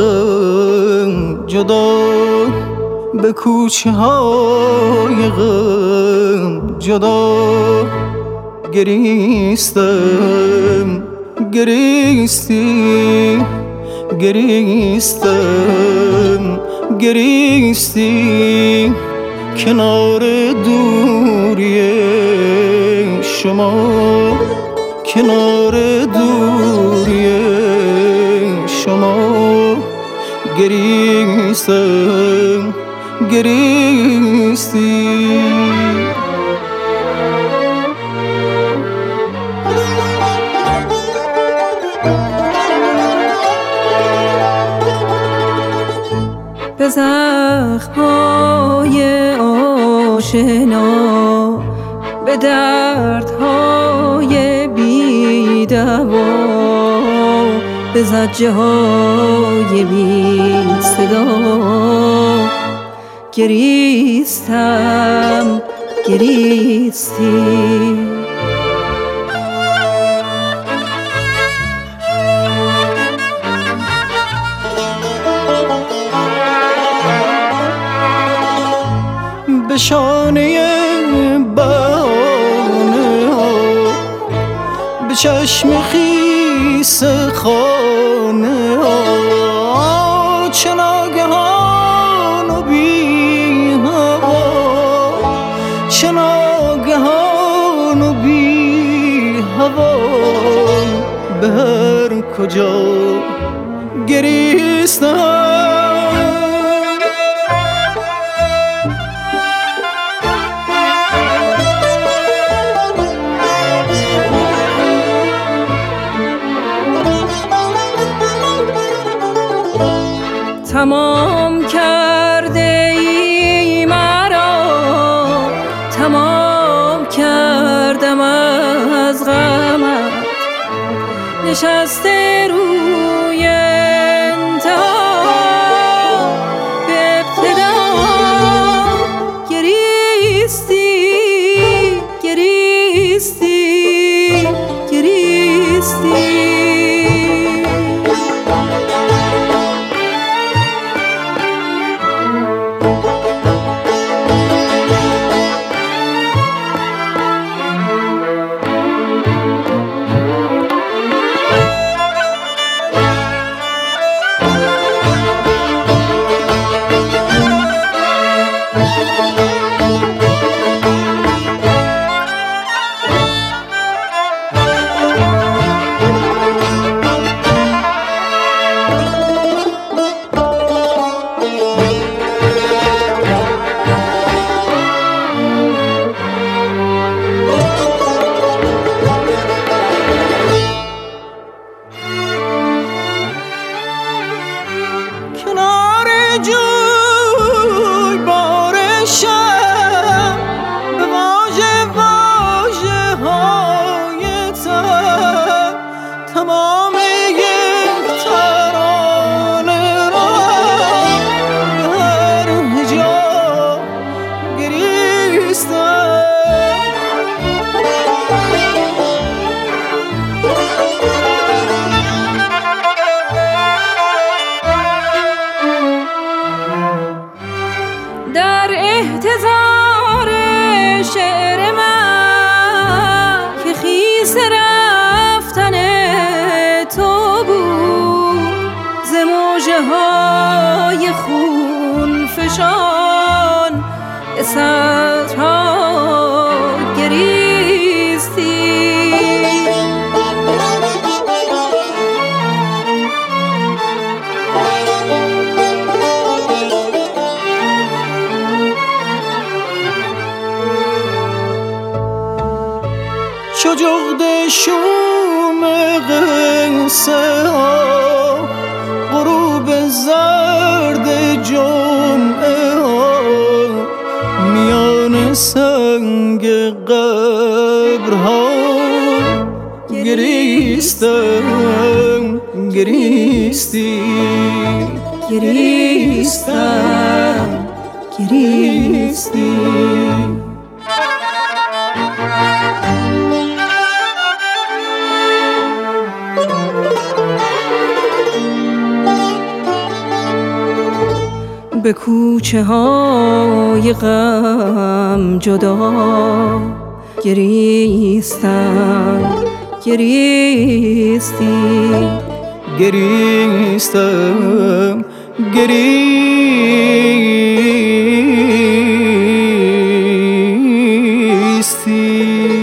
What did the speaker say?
غم جدا، به کوچه های غم جدا گریستم، گریستی گریستم، گریستی کنار دوری شما، کنار دوری شما گریستم، گریستی. به زخم‌های آشنا، به دردهای بی دوا، به زجرهای بی صدا گریستم، گریستی. به شانه بهانه ها، به چشم خیس خانه ها، چه ناگهان و بی هوا، چه ناگهان و بی هوا، به هر کجا گریستم. تمام کرده ای مرا، تمام کردم از غمت، نشسته روی انتها به ابتدا گریستی، گریستی، گریستی. جوی بارشم به واژه واژه های تر، تمام یک ترانه را به هر جا گریستم. در احتضار شعر من که خیس رفتن تو بود، ز موجه های خون فشان سطرها گریستی. چو جغد شوم قصه ها، غروب زرد جمعه ها، میان سنگ قبرها گریستم، گریستی، گریستم، گریستی. به کوچه های غم جدا گریستم گریستی گریستم گریستی